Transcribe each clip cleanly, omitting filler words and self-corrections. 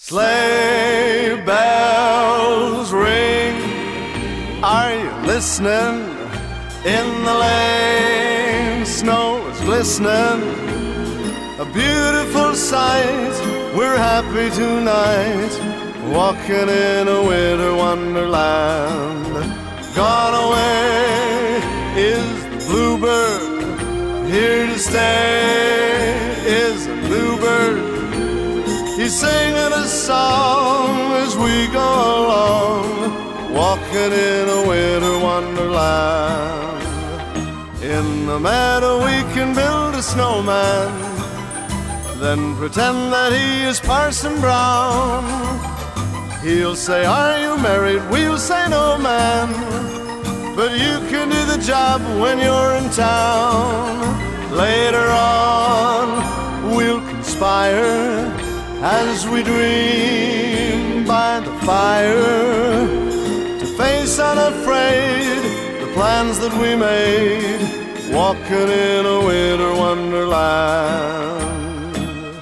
Sleigh bells ring. Are you listening? In the lane, snow is glistening. A beautiful sight. We're happy tonight, walking in a winter wonderland. Gone away is the bluebird. Here to stay is a new bird. He's singing a song as we go along, walking in a winter wonderland. In the meadow we can build a snowman, then pretend that he is Parson Brown. He'll say, are you married? We'll say, no, man. But you can do the job when you're in town. Later on, we'll conspire as we dream by the fire to face unafraid the plans that we made, walking in a winter wonderland.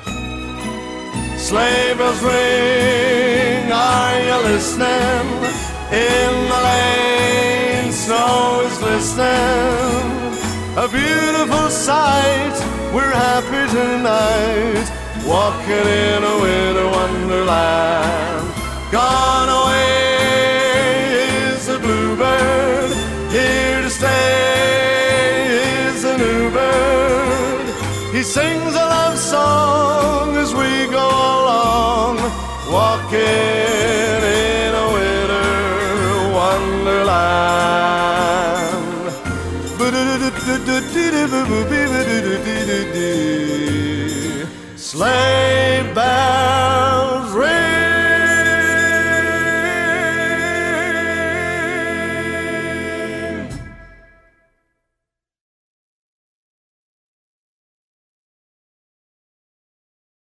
Sleigh bells ring, are you listening? In the lane, snow is glistening. A beautiful sight, we're happy tonight, walking in a winter wonderland. Gone away is the bluebird, here to stay is a new bird. He sings a love song as we go along, walking in a winter wonderland. Sleigh bells